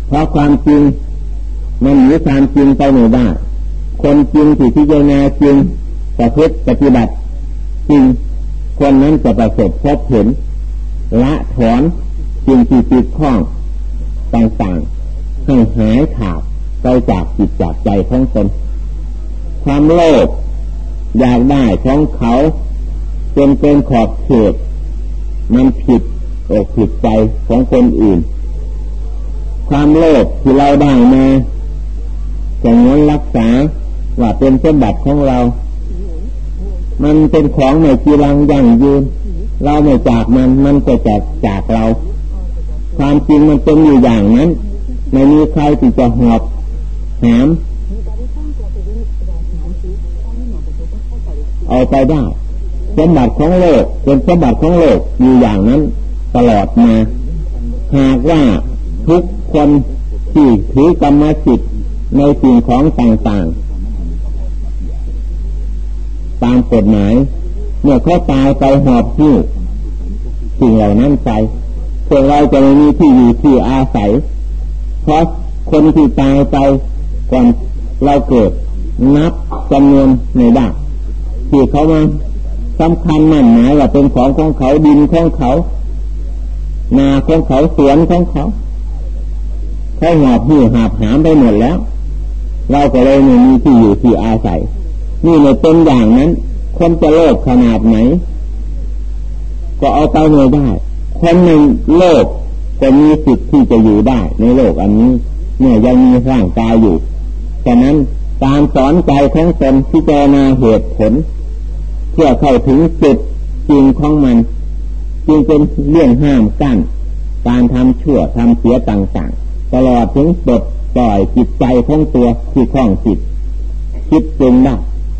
เพราะความจริงมันหนีความจริงไปไม่ได้คนจริงที่พิจารณาจริงประพฤติปฏิบัติจริงคนนั้นจะประสบพบเห็นละถอนสิ่งที่ติดข้องต่างๆให้หายขาดไปจากจิตจากใจของตนความโลภอยากได้ของเขาจนเกินขอบเขตมันผิดอกผิดใจของคนอื่นความโลภที่เราได้มาจะงนรักษาว่าเป็นสมบัติของเรามันเป็นของไม่จีรังยั่งยืนเราไม่จากมันก็จะจากเราความจริงมันเป็นอยู่อย่างนั้นไม่มีใครที่จะหอบหามเอาไปได้สมบัติของโลกเป็นสมบัติของโลกอยู่อย่างนั้นตลอดมาหากว่าทุกคนที่ถือกรรมสิทธิ์ในสิ่งของต่างๆตามกฎหมายเมื่อเขาตายไปหอบหิ้วสิ่งเหล่านั้นไปพวกเราจะไม่มีที่อยู่ที่อาศัยเพราะคนที่ตายไปก่อนเราเกิดนับจำนวนไม่ได้ที่เขามาสำคัญมั่นหมายว่าเป็นของเขาดินของเขานาของเขาสวนของเขาหอบหิ้วหาบหามไปหมดแล้วเราก็เลยไม่มีที่อยู่ที่อาศัยนี่เลยเป็นอย่างนั้นคนจะโลภขนาดไหนก็เอาไปไม่ได้คนหนึ่งโลภก็มีสิทธิ์ที่จะอยู่ได้ในโลกอันนี้เนี่ยยังมีร่างกายอยู่ฉะนั้นการสอนใจของตนพิจารณาเหตุผลเพื่อเข้าถึงจุดจริงของมันจึงเป็นเรื่องห้ามกั้นการทำชั่วทำเสียต่างๆตลอดถึงปลดปล่อยจิตใจของตัวที่คล้องจิตคิดปรุงได้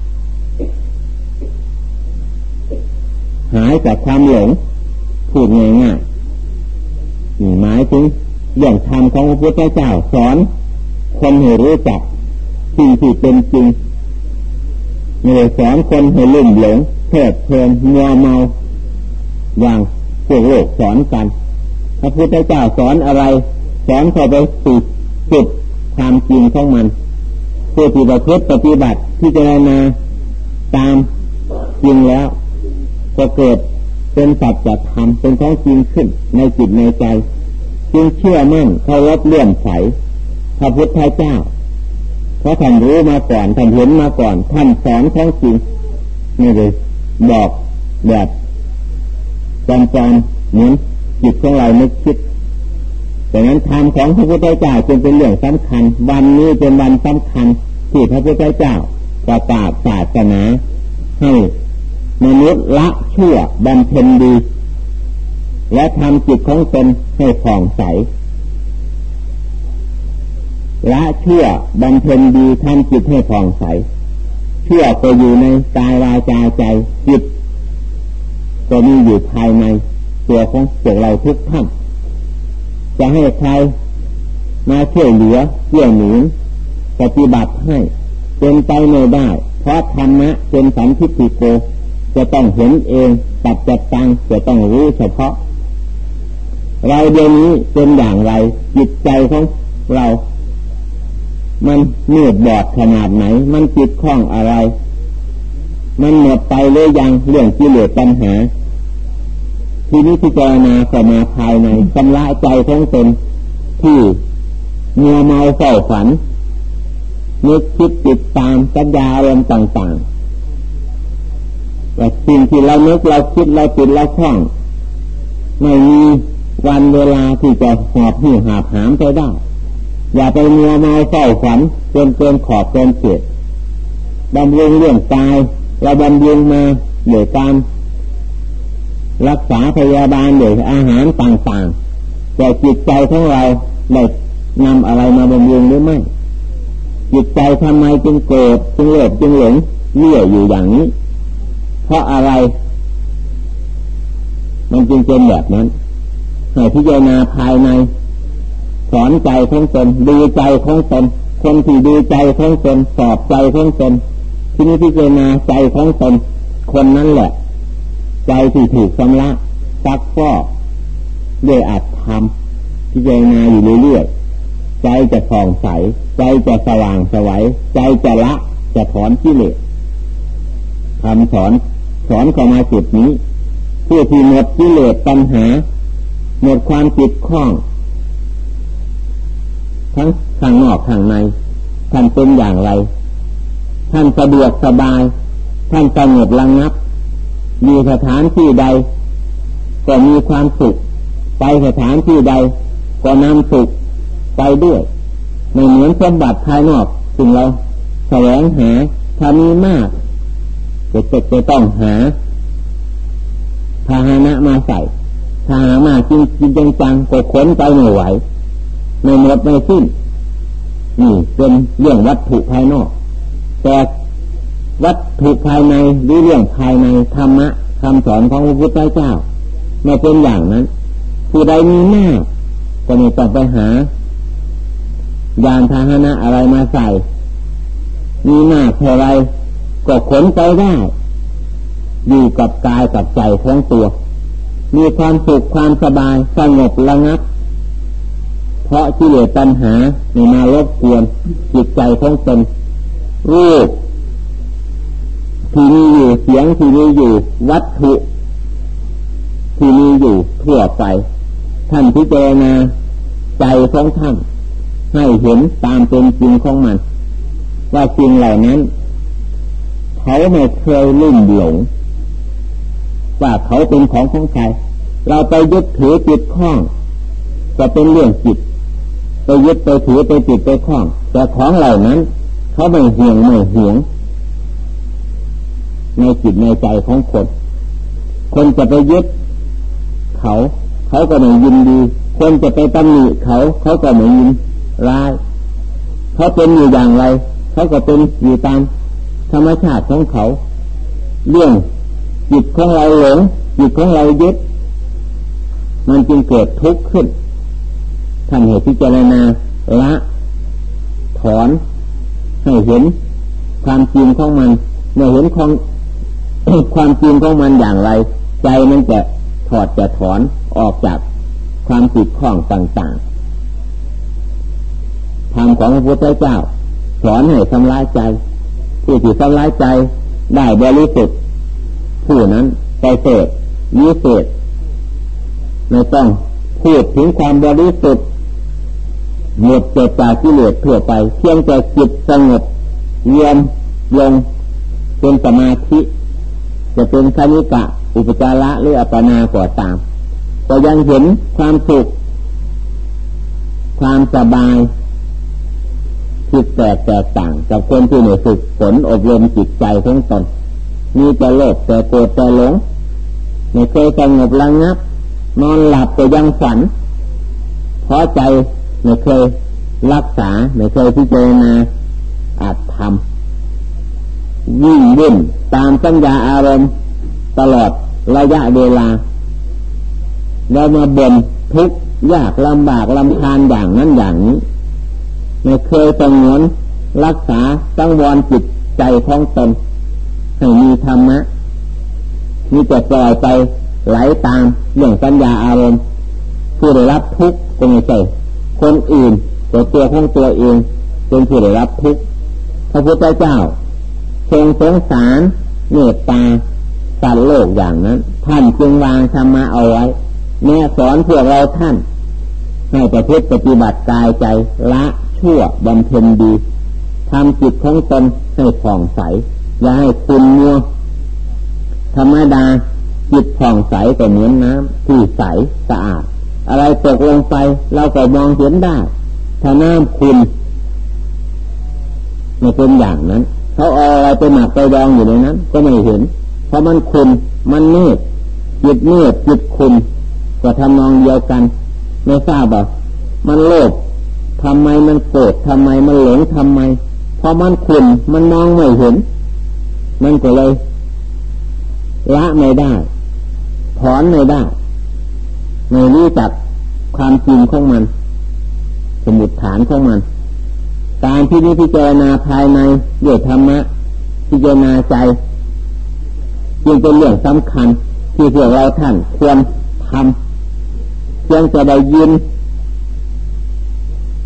หายจากความหลงพูดง่ายๆหมายถึงเรื่องธรรมของพระพุทธเจ้าสอนคนให้รู้จักสิ่งที่เป็นจริงไม่ได้สอนคนให้ลุ่มหลงเพลิดเพลินมัวเมาอย่างพวกโลกสอนกันพระพุทธเจ้าสอนอะไรสอนเข้าไปสู่จุดความจริงของมันผู้ที่ประพฤติปฏิบัติพิจารณาตามจริงแล้วก็เกิดเป็นสัจธรรมเป็นของจริงขึ้นในจิตในใจจึงเชื่อมั่นเคารพเลื่อมใสพระพุทธเจ้าเพราะท่านรู้มาก่อนท่านเห็นมาก่อนท่านสอนของจริงนี่เลยบอกแบบจำเหมือนจิตของเรานึกคิดดังนั้นธรรมของพระพุทธเจ้าจึงเป็นเรื่องสำคัญวันนี้เป็นวันสำคัญที่พระพุทธเจ้าประกาศศาสนาให้มนุษย์ละชั่วบำเพ็ญดีและทำจิตของตนให้ผ่องใสละชั่วบำเพ็ญดีทำจิตให้ผ่องใสชั่วก็อยู่ในกายวาจาใจจิตก็มีอยู่ภายในตัวของพวกเราทุกท่านจะให้ใครมาช่วยเหลือเกื้อหนุนปฏิบัติให้เป็นไปไม่ได้เพราะธรรมะเป็นสัมภิติโกจะต้องเห็นเองตัดจัดตังจะต้องรู้เฉพาะเราเดี๋ยวนี้เป็นอย่างไรจิตใจของเรามันมืดบอดขนาดไหนมันจิตคล้องอะไรมันหมดไปหรือยังเรื่องกิเลสปัญหาที่นี้พิจารณาเข้ามาภายในชำระใจของตนที่มัวเมาเฝ้าฝันนึกคิดติดตามสัญญาอารมณ์ต่างๆว่าสิ่งที่เรานึกเราคิดเราติดเราคล้องไม่มีวันเวลาที่จะหอบหิ้วหาบหามไปได้อย่าไปมัวเมาเฝ้าฝันจนเกินขอบเกินเขตบำรุงเรื่องกายเราบำรุงมาโดยการรักษาพยาบาลโดยอาหารต่างๆแต่จิตใจของเราได้นำอะไรมาบำรุงหรือไม่จิตใจทำไมจึงโกรธจึงโลภจึงหลงเลี่ยอยู่อย่างนี้เพราะอะไรมันจึงเป็นแบบนั้นให้พิจารณาภายในสอนใจของตนดูใจของตนคนที่ดูใจของตนสอบใจของตนที่นี้พิจารณาใจของตนคนนั้นแหละใจที่ถูกชำระซักฟอกด้วยอัตธรรมพิจารณาอยู่เรื่อยๆผ่องใสใจจะสว่างไสวใจจะละจะถอนกิเลสคำสอนเข้ามาจุดนี้ผู้ที่หมดกิเลสปัญหาหมดความติดข้องทั้งข้างนอกข้างในท่านเป็นอย่างไรท่านสะดวกสบายท่านสงบระงับมีสถานที่ใดก็มีความสุขไปสถานที่ใดก็นำสุขไปด้วยไม่เหมือนสมบัติภายนอกซึ่งเราแสวงหาถ้ามีมากจะต้องหาพาหนะมาใส่ถ้าหามาจริงจังก็ขนไปไม่ไหวไม่หมดไม่สิ้นนี่เป็นเรื่องวัตถุภายนอกแต่วัตถุภายในหรือเรื่องภายในธรรมะคำสอนของพระพุทธเจ้าไม่เป็นอย่างนั้นผู้ใดมีมากก็ไม่ต้องไปหายานพาหนะอะไรมาใส่มีมากเท่าไรก็ขนไปได้อยู่กับกายกับใจของตัวมีความสุขความสบายสงบระงับเพราะกิเลสตัณหาไม่มารบกวนจิตใจของตนรูปที่มีอยู่เสียงที่มีอยู่วัตถุที่มีอยู่ทั่วไปท่านพิจารณาใจของท่านให้เห็นตามเป็นจริงของมันว่าสิ่งเหล่านั้นเขาไม่เคยลุ่มหลงว่าเขาเป็นของใครเราไปยึดถือติดข้องจะเป็นเรื่องจิตไปยึดไปถือไปติดไปข้องแต่ของเหล่านั้นเขาไม่ห่วงไม่หวงในจิตในใจของคนจะไปยึดเขาก็ไม่ยินดีคนจะไปตำหนิเขาก็ไม่ยินร้ายเขาเป็นอยู่อย่างไรเขาก็เป็นอยู่ตามธรรมชาติของเขาเรื่องจิตของเราหลงจิตของเรายึดมันจึงเกิดทุกข์ขึ้นท่านให้พิจารณาละถอนให้เห็นความจริงของมันเมื่อเห็นความจริงของมันอย่างไรใจมันจะจะถอนออกจากความติดข้องต่างๆธรรมของพระพุทธเจ้าสอนให้ทำลายใจผู้ที่ทำลายใจได้บริสุทธิ์ผู้นั้นไปเสดวิเศษไม่ต้องพูดถึงความบริสุทธิ์หมดจากกิเลสทั่วไปเพียงแต่จิตสงบเย็นลงเป็นสมาธิจะเป็นคณิกะอุปจาระหรืออัปปนาก็ตามก็ยังเห็นความสุขความสบายจิตแตกต่างจากคนที่ไม่ฝึกฝนอบรมจิตใจของตนมีแต่โลภแต่โกรธแต่หลงไม่เคยสงบระงับนอนหลับก็ยังฝันเพราะใจไม่เคยรักษาไม่เคยพิจารณาอาจทำวิ่งวุ่นตามสัญญาอารมณ์ตลอดระยะเวลาแล้วมาบ่นทุกข์ยากลำบากลำคาญอย่างนั้นอย่างนี้ไม่เคยสงวนรักษาสังวรจิตใจของตนให้มีธรรมะมีแต่ปล่อยไปไหลตามเรื่องสัญญาอารมณ์ผู้ได้รับทุกข์ก็ไม่ใช่คนอื่นตัวของตัวเองเป็นผู้ได้รับทุกข์พระพุทธเจ้าทรงสงสารเมตตาสัตว์โลกอย่างนั้นท่านจึงวางธรรมะเอาไว้แนะสอนพวกเราท่านให้ประพฤติปฏิบัติกายใจละชั่วบำเพ็ญดีทำจิตของตนให้ผ่องใสอย่าให้ขุ่นมัวธรรมดาจิตผ่องใสก็เหมือนน้ำที่ใสสะอาดอะไรตกลงไปเราก็มองเห็นได้ถ้าน้ำขุ่นไม่เป็นอย่างนั้นเขาเอาอะไรไปหมักไปดองอยู่ในนั้นก็ไม่เห็นเพราะมันขุ่นมันมืดจิตมืดจิตขุ่นก็ทำนองเดียวกันไม่ทราบว่ามันโลภทำไมมันโกรธทำไมมันหลงทำไมเพราะมันขุ่นมันมองไม่เห็นมันก็เลยละไม่ได้ถอนไม่ได้ไม่รู้จักความจริงของมันสมุฏฐานของมันการที่นี้พิจารณาภายในด้วยธรรมะพิจารณาใจจึงเป็นเรื่องสำคัญที่พวกเราท่านควรทำเพียงจะได้ยิน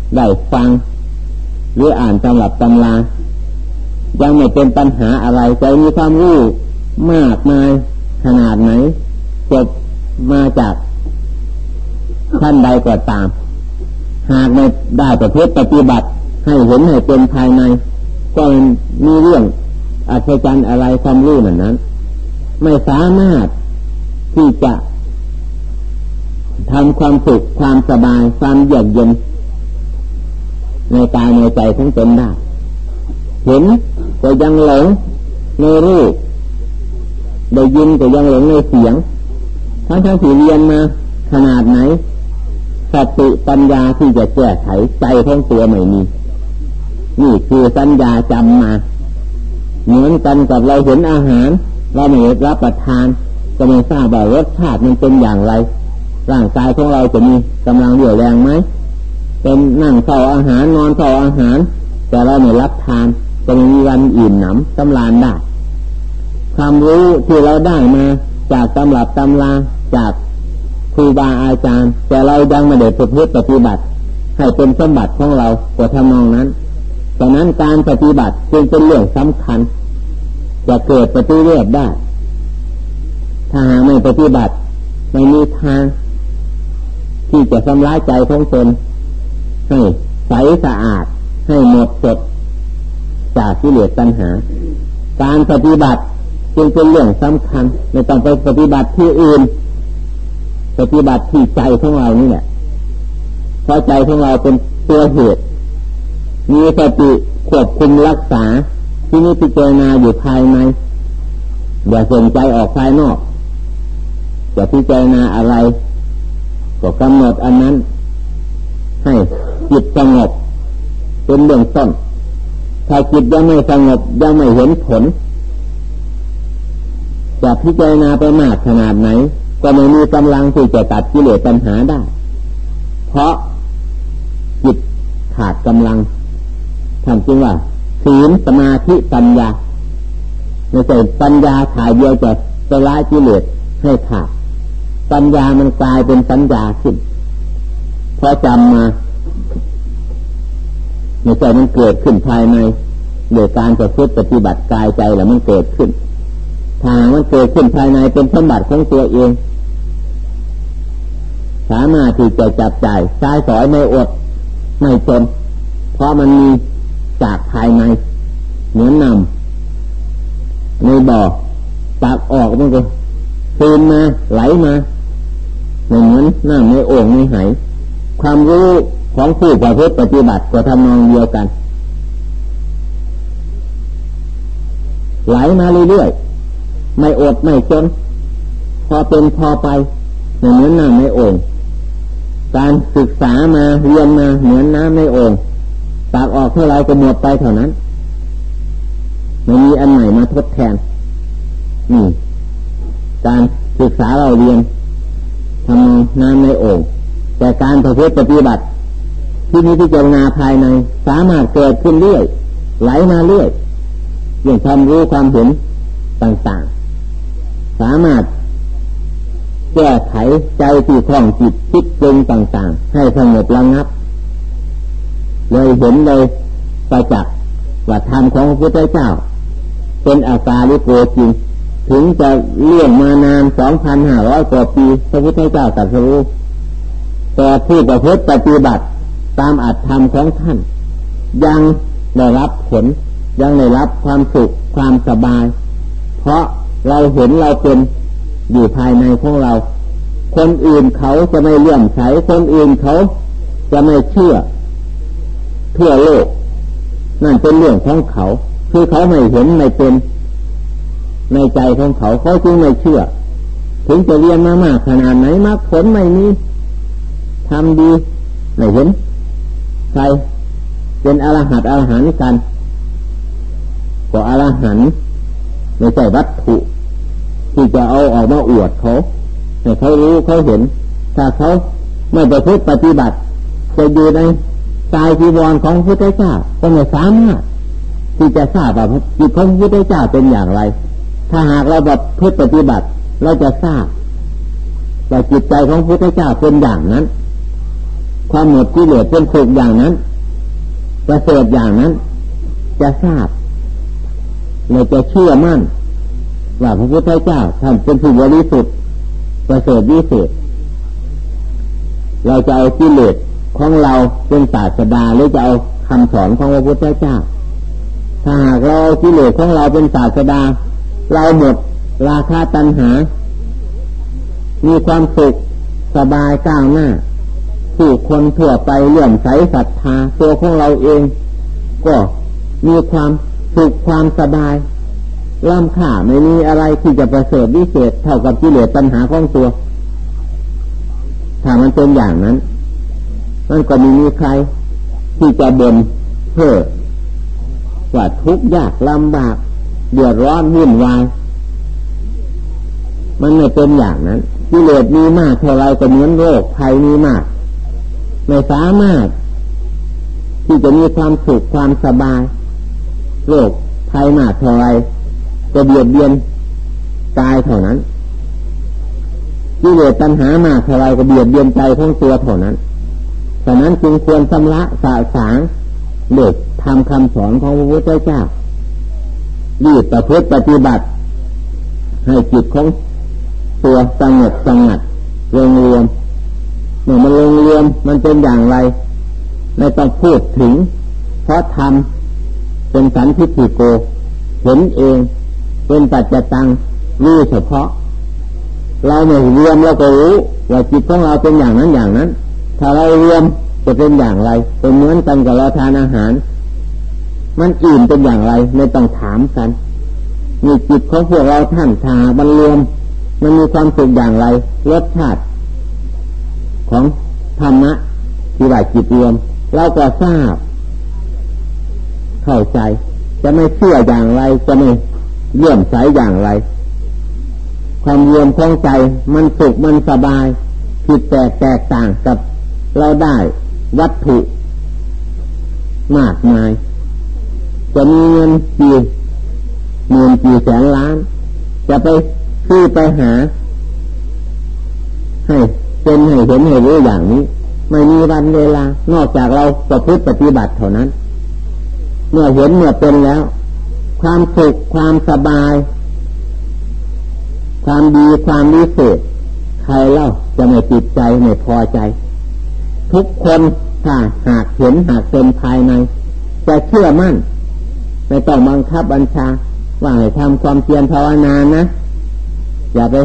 ได้ฟังหรืออ่านตำรับตำรายังไม่เป็นปัญหาอะไรใจมีความรู้มากมายขนาดไหนจบมาจากท่านใดก็ตามหากไม่ได้ประพฤติปฏิบัติให้เห็นให้เป็นภายในก็มีเรื่องอัศจรรย์อะไรความรู้นั้นไม่สามารถที่จะทำความสุขความสบายความเยือกเย็นในกายในใจของตนได้เห็นก็ยังหลงในรูปได้ยินก็ยังหลงในเสียงทั้งที่เรียนมาขนาดไหนสติปัญญาที่จะแก้ไขใจของตัวไม่มีนี่คือสัญญาจำมาเหมือนกันกับเราเห็นอาหารเราไม่รับประทานก็ไม่ทราบว่ารสชาติมันเป็นอย่างไรร่างกายของเราจะมีกำลังเรี่ยวแรงไหมเป็นนั่งเฝ้าอาหารนอนเฝ้าอาหารแต่เราไม่รับทานจะไม่มีวันอิ่มหนำสำราญได้ความรู้ที่เราได้มาจากตำรับตำราจากครูบาอาจารย์แต่เรายังไม่ได้ประพฤติปฏิบัติให้เป็นสมบัติของเราก็ทำนองนั้นฉะนั้นการปฏิบัติจึงเป็นเรื่องสำคัญจะเกิดปฏิเวทได้ถ้าหากไม่ปฏิบัติไม่มีทางที่จะทำร้ายใจของตนให้ใสสะอาดให้หมดจดจากกิเลสตัณหาการปฏิบัติจึงเป็นเรื่องสำคัญไม่ต้องไปปฏิบัติที่อื่นปฏิบัติที่ใจของเรานี่แหละเพราะใจของเราเป็นตัวเหตุมีสติควบคุมรักษาที่นี้พิจารณาอยู่ภายในอย่าส่งใจออกภายนอกจะพิจารณาอะไรก็กำหนดอันนั้นให้จิตสงบเป็นเบื้องต้นถ้าจิตยังไม่สงบยังไม่เห็นผลจะพิจารณาไปมากขนาดไหนก็ไม่มีกำลังที่จะตัดกิเลสปัญหาได้เพราะจิตขาดกำลังทำจริงว่าศีลสมาธิปัญญาไม่ใช่ปัญญาถ่ายเดียวจะละกิเลสให้ขาดปัญญามันกลายเป็นสัญญาขึ้นเพราะจำมาไม่ใช่มันเกิดขึ้นภายในโดยการประพฤติปฏิบัติกายใจแล้วมันเกิดขึ้นถ้ามันเกิดขึ้นภายในเป็นสมบัติของตัวเองสามารถที่จะจับจ่ายใช้สอยไม่อดไม่จนเพราะมันมีจากภายในเหมือนน้ำในบ่อตักออกมันก็ซึมมาไหลมาเหมือนน้ำในโอ่งในไหความรู้ของผู้ประพฤติปฏิบัติก็ทำนองเดียวกันไหลมาเรื่อยๆไม่อดไม่จนพอเป็นพอไปเหมือนน้ำในโอ่งการศึกษามาเรียนมาเหมือนน้ำในโอ่งตักออกเท่าไรก็หมดไปเท่านั้นไม่มีอันใหม่มาทดแทนนี่การศึกษาเราเรียนทำน้ำในโอ่งแต่การประพฤติปฏิบัติที่นี้พิจารณาภายในสามารถเกิดขึ้นเรื่อยไหลมาเรื่อยอย่างความรู้ความเห็นต่างๆสามารถแก้ไขใจที่คล่องจิตคิดปรุงต่างๆให้สงบระงับเลยเห็นเลยประจักษ์ว่าธรรมของพระพุทธเจ้าเป็นอากาลิโกจริงถึงจะเลื่อนมานาน 2,500 กว่าปีพระพุทธเจ้าตรัสรู้แต่ผู้ประพฤติปฏิบัติตามอัตธรรมของท่านยังได้รับผลยังได้รับความสุขความสบายเพราะเราเห็นเราเป็นอยู่ภายในของเราคนอื่นเขาจะไม่เลื่อมใสคนอื่นเขาจะไม่เชื่อทั่วโลกนั่นเป็นเรื่องของเขาคือเขาไม่เห็นไม่เป็นในใจของเขาเขาจึงไม่เชื่อถึงจะเรียนมามากขนาดไหนมรรคผลไม่มีทำดีไม่เห็นใครเป็นอรหันต์อรหันต์กันก็อรหันต์ไม่ใช่วัตถุที่จะเอาออกมาอวดเขาให้เขารู้เขาเห็นถ้าเขาไม่ประพฤติปฏิบัติจะอยู่ในกายจีวรของพระพุทธเจ้าก็ไม่สามารถที่จะทราบว่าจิตของพระพุทธเจ้าเป็นอย่างไรถ้าหากเราประพฤติปฏิบัติเราจะทราบว่าจิตใจของพระพุทธเจ้าเป็นอย่างนั้นความหมดกิเลสเป็นสุขอย่างนั้นจะเสดอย่างนั้นจะทราบเลยจะเชื่อมั่นว่าพระพุทธเจ้าท่านเป็นผู้บริสุทธิ์ประเสริฐวิเศษเราจะเอากิเลสของเราเป็นศาสดาหรือจะเอาคำสอนของพระพุทธเจ้าถ้าหากเราเอากิเลสของเราเป็นศาสดาเราหมดราคะตัณหามีความสุขสบายก้าวหน้าผู้คนทั่วไปเลื่อมใสศรัทธาตัวของเราเองก็มีความสุขความสบายล้ำค่าไม่มีอะไรที่จะประเสริฐวิเศษเท่ากับกิเลสตัณหาของตัวถ้ามันเป็นอย่างนั้นมันก็ไม่มีใครที่จะบ่นเพ้อว่าทุกข์ยากลำบากเดือดร้อนวุ่นวายมันไม่เป็นอย่างนั้นกิเลสมีมากเท่าไรก็เหมือนโรคภัยมีมากไม่สามารถที่จะมีความสุขความสบายโรคภัยมากเท่าไรก็เบียดเบียนกายเท่านั้นกิเลสตัณหามากเท่าไรก็เบียดเบียนใจของตัวเท่านั้นฉะนั้นจึงควรชำระสะสางเด็กทำคำสอนของพระพุทธเจ้ารีบประพฤติปฏิบัติให้จิตของตัวสงบสงัดรวมเมื่อมันรวมมันเป็นอย่างไรไม่ต้องพูดถึงเพราะทำเป็นสันทิฏฐิโกเห็นเองเป็นปัจจตังรู้เฉพาะเราไม่รวมเราก็รู้ว่าจิตของเราเป็นอย่างนั้นอย่างนั้นถ้าเรารวมจะเป็นอย่างไรเป็นเหมือนกันกับเราทานอาหารมันอิ่มเป็นอย่างไรไม่ต้องถามกันมีจิตของพวกเราท่านทามันรวมมันมีความสุขอย่างไรรสชาติของธรรมะที่ว่าจิตรวมเราก็ทราบเข้าใจจะไม่เชื่ออย่างไรจะไม่เลื่อมใสอย่างไรความรวมของใจมันสุขมันสบายผิดแตกต่างกับเราได้วัตถุมากมายจะมีเงินกี่หมื่นกี่แสนล้านจะไปซื้อไปหาให้เป็นให้เห็นให้รู้อย่างนี้ไม่มีวันเวลานอกจากเราประพฤติปฏิบัติเท่านั้นเมื่อเห็นเมื่อเป็นแล้วความสุขความสบายความดีความวิเศษใครเล่าจะไม่ติดใจไม่พอใจทุกคนถ้าหากเห็นหากเป็นภายในจะเชื่อมั่นไม่ต้องบังคับบัญชาว่าให้ทำความเพียรภาวนานะอย่าไป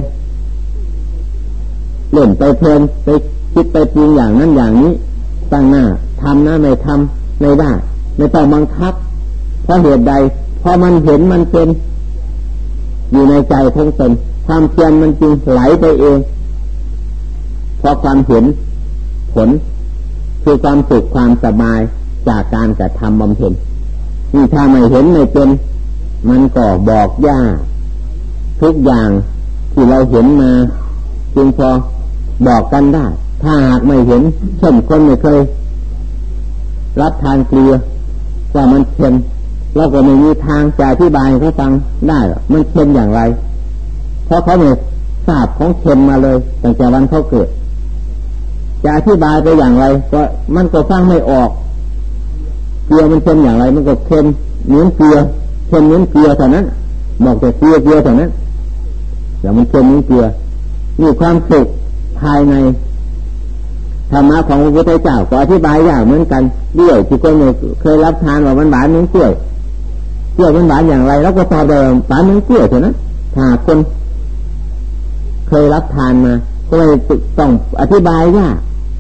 เล่นไปเพลินไปคิดไปปรุงอย่างนั้นอย่างนี้ตั้งหน้าทำนะไม่ทำไม่ได้ไม่ต้องบังคับเพราะเหตุใดเพราะมันเห็นมันเป็นอยู่ในใจของตนความเพียรมันจึงไหลไปเองเพราะความเห็นผลคือความสุขความสบายจากการกระทำบำเพ็ญนี่ถ้าไม่เห็นไม่เป็นมันก็บอกยากทุกอย่างที่เราเห็นมาจึงพอบอกกันได้ถ้าหากไม่เห็นเช่นคนไม่เคยรับทานเกลือว่ามันเค็มเราก็ไม่มีทางจะอธิบายให้เขาฟังได้หรอกมันเค็มอย่างไรเพราะเขาไม่ทราบของเค็มมาเลยตั้งแต่วันเขาเกิดจะอธิบายไปอย่างไรก็มันก็ฟังไม่ออกเกลือมันเค็มอย่างไรมันก็เค็มเหมือนเกลือเค็มเหมือนเกลือเท่านั้นบอกแต่เกลือเท่านั้นแต่มันเค็มเหมือนเกลือนี่ความสุขภายในธรรมะของพระพุทธเจ้าก็อธิบายยากเหมือนกันด้วยที่คนเคยรับทานว่ามันหวานเหมือนกล้วยมันหวานอย่างไรแล้วก็ตอบได้หวานเหมือนกล้วยเท่านั้นถ้าคนเคยรับทานมาก็ไม่ต้องอธิบายยาก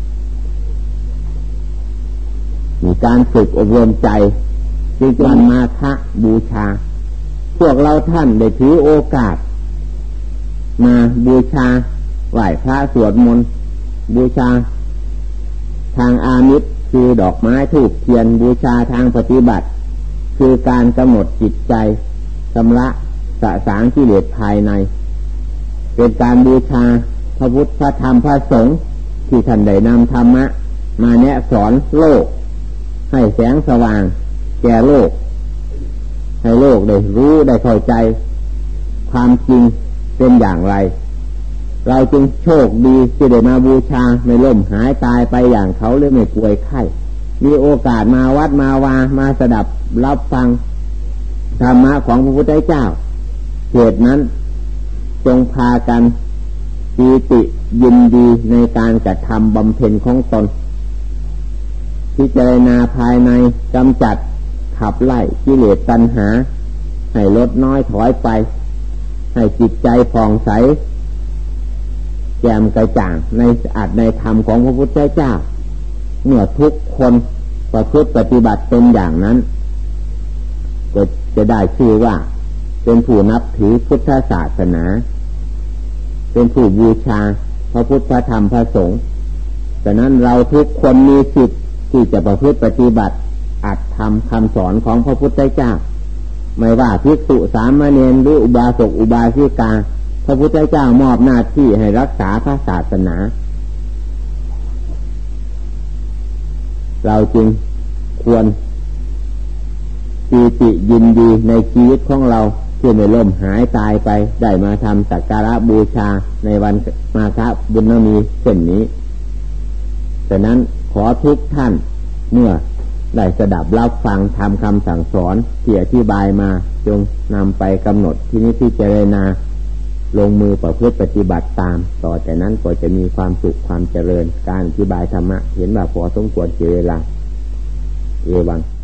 มีการฝึกอบรมใจจึงวันมาฆบูชาพวกเราท่านได้ถือโอกาสมาบูชาไหว้พระสวดมนต์บูชาทางอามิสคือดอกไม้ธูปเทียนบูชาทางปฏิบัติคือการกำหนดจิตใจชำระสะสางกิเลสภายในเป็นการบูชาพระพุทธพระธรรมพระสงฆ์ที่ท่านได้นำธรรมะมาแนะสอนโลกให้แสงสว่างแก่โลกให้โลกได้รู้ได้เข้าใจความจริงเป็นอย่างไรเราจึงโชคดีที่ได้มาบูชาไม่ล้มหายตายไปอย่างเขาหรือไม่ป่วยไข้มีโอกาสมาวัดมาวามาสดับรับฟังธรรมะของพระพุทธเจ้าเหตุนั้นจงพากันปีติยินดีในการกระทำบำเพ็ญของตนพิจารณาภายในกำจัดขับไล่กิเลสตัณหาให้ลดน้อยถอยไปให้จิตใจผ่องใสแจ่มกระจ่างในอัตในธรรมของพระพุทธเจ้าเมื่อทุกคนประพฤติปฏิบัติเป็นอย่างนั้นก็จะได้ชื่อว่าเป็นผู้นับถือพุทธศาสนาเป็นผู้บูชาพระพุทธธรรมพระสงฆ์ฉะนั้นเราทุกคนมีสิทธิ์ที่จะประพฤติปฏิบัติอัตธรรมคำสอนของพระพุทธเจ้าไม่ว่าภิกษุสามเณรหรืออุบาสกอุบาสิกาพระพุทธเจ้ามอบหน้าที่ให้รักษาพระศาสนาเราจึงควรปีติยินดีในชีวิตของเราที่ไม่ล่มหายตายไปได้มาทำสักการะบูชาในวันมาฆบุญมีเช่นนี้ฉะนั้นขอทุกท่านเมื่อได้สดับรับฟังทำคำสั่งสอนที่อธิบายมาจงนำไปกำหนดที่นี้พิจารณาลงมือประพฤติปฏิบัติตามต่อจากนั้นก็จะมีความสุขความเจริญการอธิบายธรรมะเห็นว่าพอสมควรเสียเวลาเอวัง